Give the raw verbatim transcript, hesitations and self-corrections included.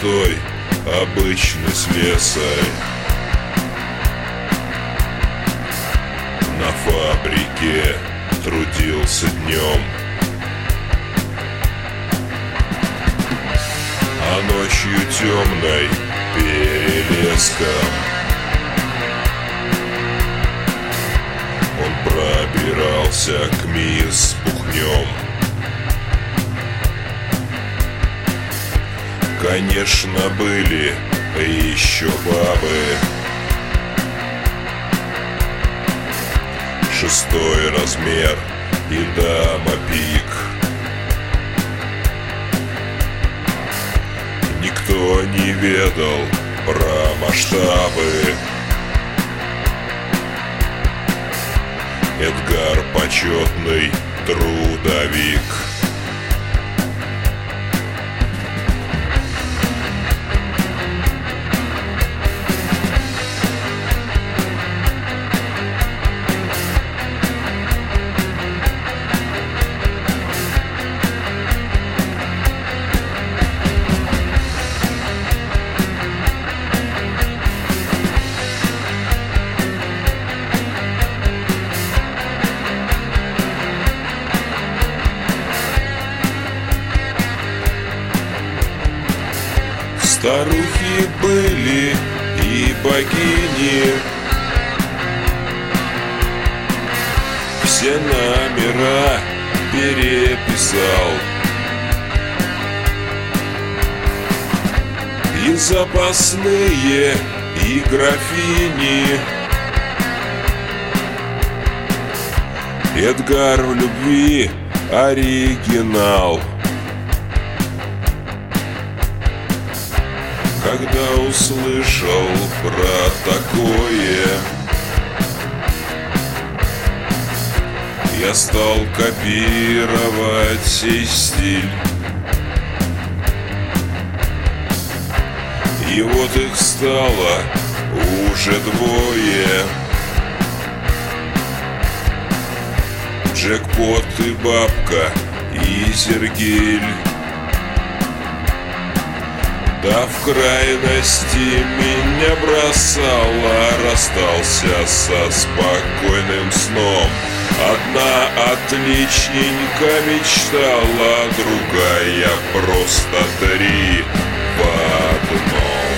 простой, обычный слесарь на фабрике трудился днем, а ночью темной перелеском он пробирался к мисс Пухнем. Конечно, были еще бабы, шестой размер и дама пик. Никто не ведал про масштабы. Эдгар — почетный трудовик. Старухи были и богини, все номера переписал, и запасные, и графини. Эдгар в любви оригинал. Когда услышал про такое, я стал копировать сей стиль. И вот их стало уже двое: Джекпот и бабка Изергиль. Да в крайности меня бросала, расстался со спокойным сном. Одна отличненько мечтала, другая просто три в одном.